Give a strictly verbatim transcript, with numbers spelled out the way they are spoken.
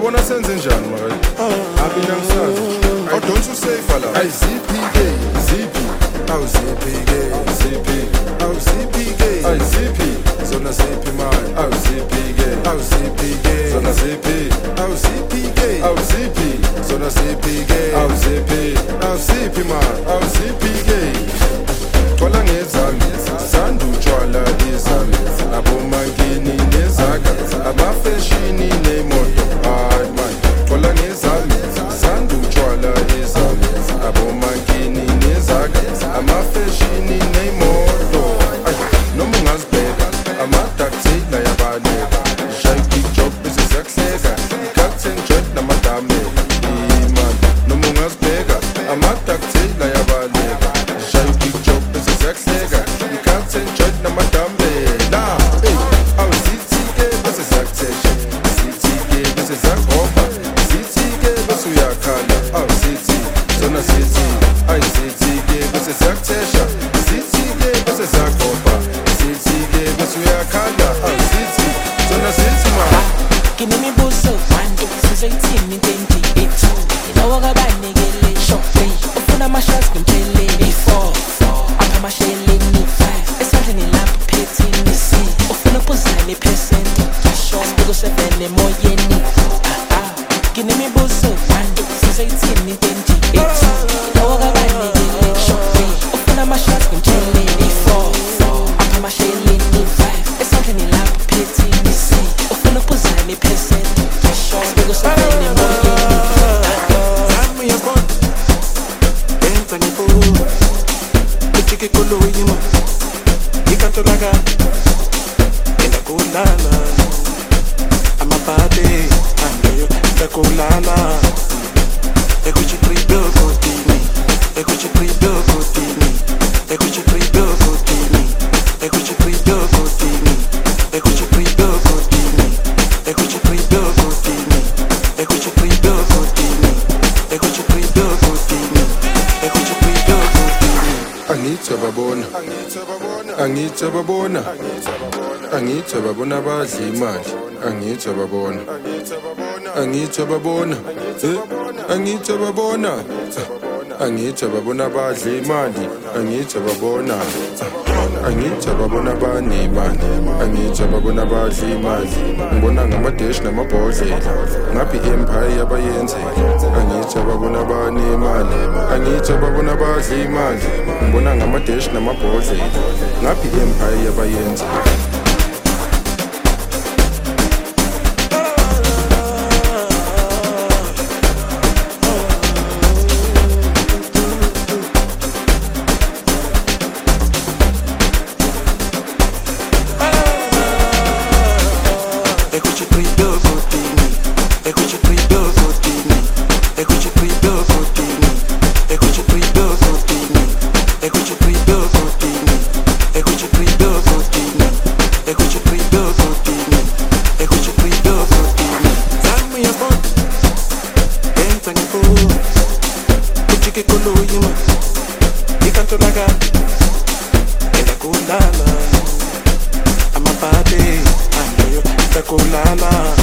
Ubona senze njani mara? Abi nangisazi. I don't you say fala. Ay ziphi ke, ziphi. Aw ziphi ke, ziphi. Aw ziphi ke, ay ziphi. Zona ziphi man. Aw ziphi ke, aw ziphi ke. Zona ziphi. Aw ziphi ke, aw ziphi. Zona ziphi ke, aw ziphi. Aw ziphi man. Aw ziphi ke. Thola ngezami, sanda utshwala izami. Abomangini nezaka, abafeshini nemoto. Hayi man, thola ngezami, sanda utshwala izami. Abomangini nezaka, amafeshini nemoto. Noma ungazibheka, amadaktila yabaleka. Shy big job besizakuhleka, i-captain jet namadame. Iman, noma ungazibheka, amadaktila yabaleka. Shy big job besizakuhleka, i-captain jet namadame. La, ey, awuzithike bese zakuthesha. Zithike bese zakuhomba. Zithike bese uyakhala. Awuzithi, zona zithi. Ay zithike bese zakuthesha. Zithike bese zakuhomba. Zithike bese uyakhala. Awuzithi, zona zithi ma. Nginemibuzo one sizoyithini into endiyithi Ilawa kabanekele shopping Ufuna ama-shots ngimtsheleni four apha amasheleni five esandleni lapho phethini six Ufuna ukuzane iphesenti Asibuko seven emoyeni Nginemibuzo one sizoyithini into endiyithi Ilawa kabanekele shopping Ufuna ama-shots ngimtsheleni four apha amasheleni five esandleni lapho phethini six Ufuna ukuzane iphesenti Asibuko seven emoyeni Zami yabona Enza ngibuka Ujike ikoloyima Ikantolaka Endakulala Amabhade Andoyo Endakulala Ekuchi trido kotini Ekuchi trido kotini Ekuchi trido kotini Ekuchi trido kotini Ekuchi trido kotini Ekuchi trido kotini Ekuchi trido kotini Ekuchi trido kotini Ekuchi trido kotini Angithi babona, angithi babona, angithi babona badla imali, angithi babona, angithi babona, angithi babona, angithi babona badla imali, angithi babona, angithi babona banemali, angithi babona badla imali, ngibona ngamadeshi namabhodlela, ngaphi empire abayenzela, angithi babona banemali, angithi babona badla imali, ngibona ngamadeshi namabhodlela, ngaphi empire abayenzela. Ekuchi trido kotini Ekuchi trido kotini Ekuchi trido kotini Ekuchi trido kotini Ekuchi trido kotini Ekuchi trido kotini Ekuchi trido kotini Ekuchi trido kotini Zami yabona Enza ngibuka Ujike ikoloyima Ikantolaka Endakulala Amabhade Andoyo Endakulala